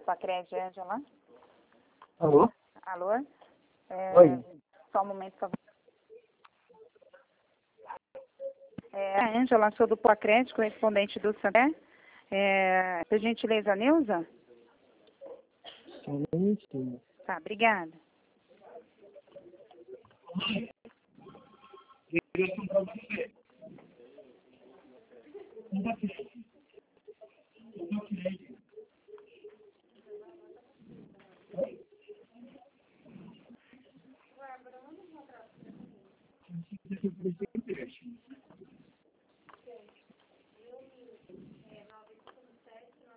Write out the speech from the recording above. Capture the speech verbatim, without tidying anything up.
Pacred, Ângela. Alô? Alô? É, Oi. só um momento, por favor. É, a Ângela, sou do Pacred, correspondente do Santé. É, por gentileza, Neuza? Silêncio. Tá, obrigada. Ligação para você. Um paciente. Um paciente. Oi? Deixa eu ver se eu